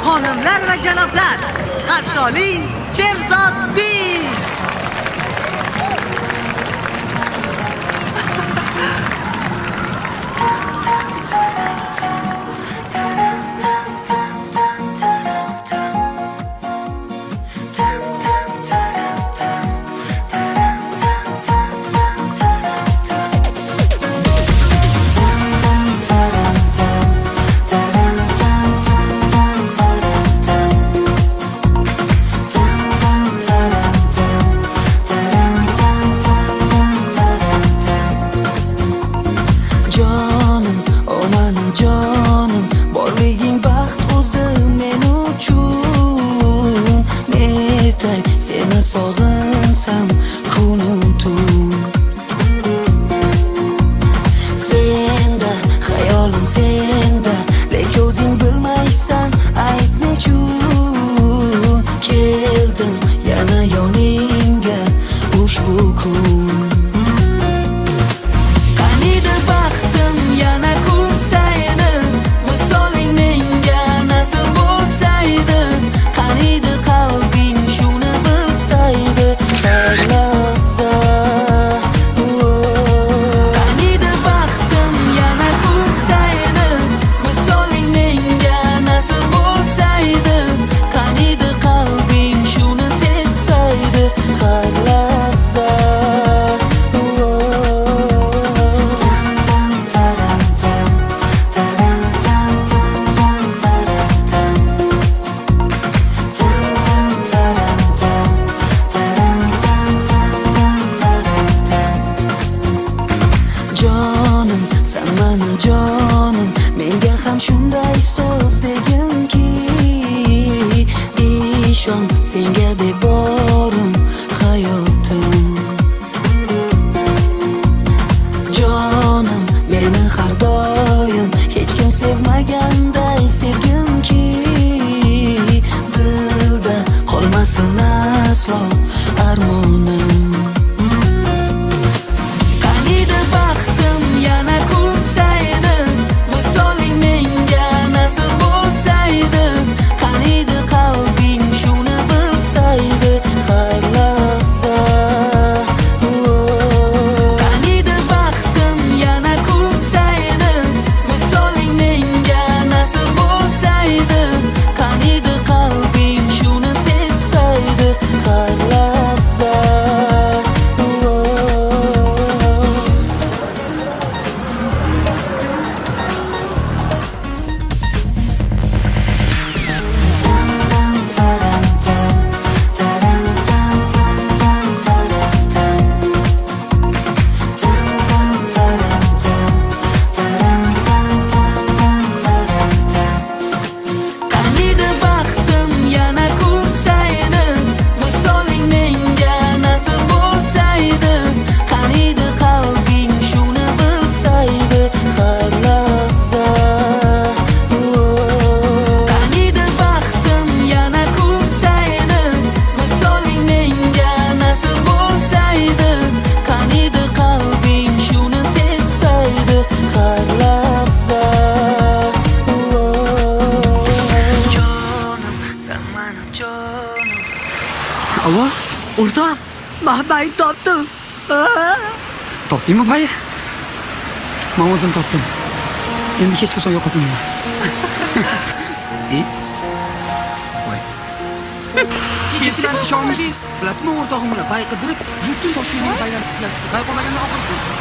Xonimlar va janoblar, qarshi oling Sherzod Bey. Seni sog'insam kunim tun Senda hayolim senda lek o'zing bilmaysan ayt nechun keldim yana yoningga ushbu kun qaniydi baxtim yana kursaydi misoling menga nasib bo'lsaydi qaniydi qalbing shuni bilsaydi har lahza qaniydi baxtim yana kursaydi misoling menga nasib bo'lsaydi qaniydi qalbing shuni sezsaydi har lahza Jonim, sen mani jonim, menga ham shunday so'z deginki ishon senga deb borim hayotim Jonim, meni har doim hech kim sevmaganday sevginki dilda qolmasin aslo armonim qaniydi baxtim yana kursaydi misoling menga nasib bo'lsaydi qaniydi qalbing shuni bilsaydi har lahza qaniydi baxtim yana kursaydi misoling menga nasib bo'lsaydi qaniydi qalbing shuni sezsaydi har lahza qaniydi baxtim yana kursaydi misoling menga nasib bo'lsaydi qaniydi qalbing shuni bilsaydi har lahza qaniydi baxtim yana kursaydi misoling menga nasib bo'lsaydi qaniydi qalbing shuni sezsaydi har lahza sen mani jonim Alo, o'rtoq, mahbayni topdim. Topdingmi bay? Men o'zim topdim. Endi hech qachon yo'qotmayman. Voy. Yetgan ishonmisiz? Bilasizmi o'rtog'im bilan bay qidirib, butun Toshkentni bayram sizlar. Bay qolmaganda oxirgi.